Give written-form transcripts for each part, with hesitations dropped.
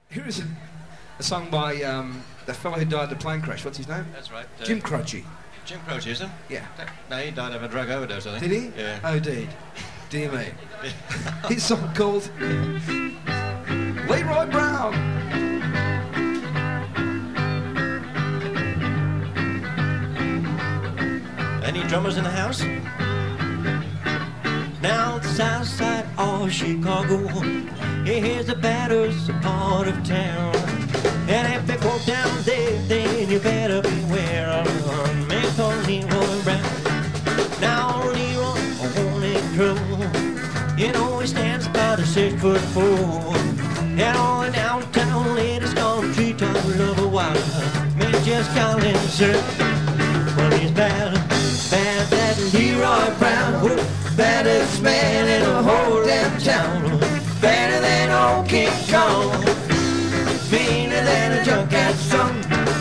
Here is a song by the fellow who died in the plane crash. What's his name? That's right. Jim Croce. Jim Croce, is it? Yeah. No, he died of a drug overdose, I think. Did he? Yeah. Oh, dear. Dear me. His song called Leroy Brown. Any drummers in the house? Now the south side of Chicago, here's the baddest part of town. And if they go down there, then you better beware. Make for Leroy Brown. Now Leroy won't it grow. You know he stands about a 6'4". And all the downtown ladies gonna treat our lover while men just call him sir. Well, he's bad, bad, that Leroy Brown. Whoop. Baddest man in the whole damn town. Better than old King Kong. Meaner than a junkyard song.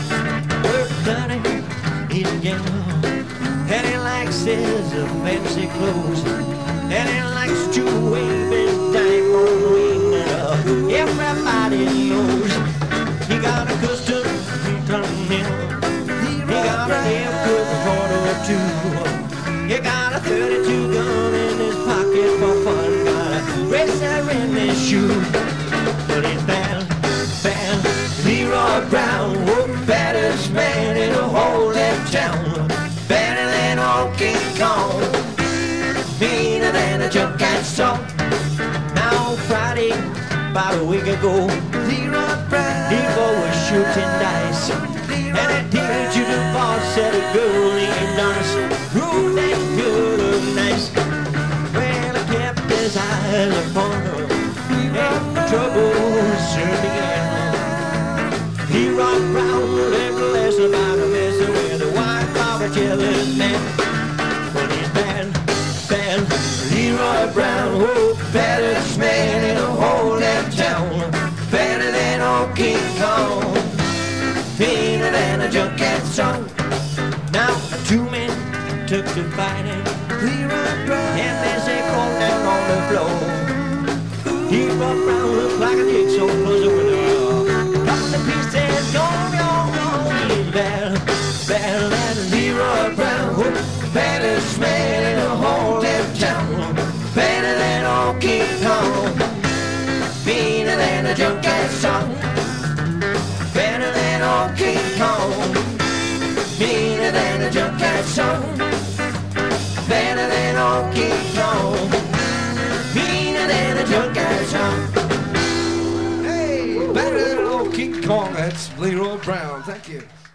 Work bloody, he's a gambler. And he likes his fancy clothes. And he likes to wave his diamond ring. Everybody knows he got a custom mill. He got a damn good quarter or two. He got a 32 gun in his pocket for fun. Got a racer in his shoe. But he's bad, bad, Leroy Brown. Oh, baddest man in the whole damn town. Better than old King Kong. Meaner than a junkyard song. Now Friday, about a week ago, Leroy Brown, he was shooting dice. And he did you the boss, said a girl named Donis. Ooh, that good and nice. Well, I kept his eyes upon her, and the trouble soon began. Leroy Brown learned less about a messing with a wife of a jealous man. But he's bad, bad, Leroy Brown. Oh, baddest man in the whole damn town. Better than old King Kong. Meaner than a junkyard song. Now two men took to fighting, and there's a cold down on the floor. Leroy Brown looked like a jigsaw puzzle with a couple of pieces gone, gone, gone. He's bad, bad, that Leroy Brown. Oh, baddest man in the whole damn town. Better than old King Kong. Meaner than a junkyard song. Better than old King Kong. Meaner than a junkyard song. Better than old King Kong. Meaner than a junkyard song. Hey, better than old King Kong. That's Leroy Brown. Thank you.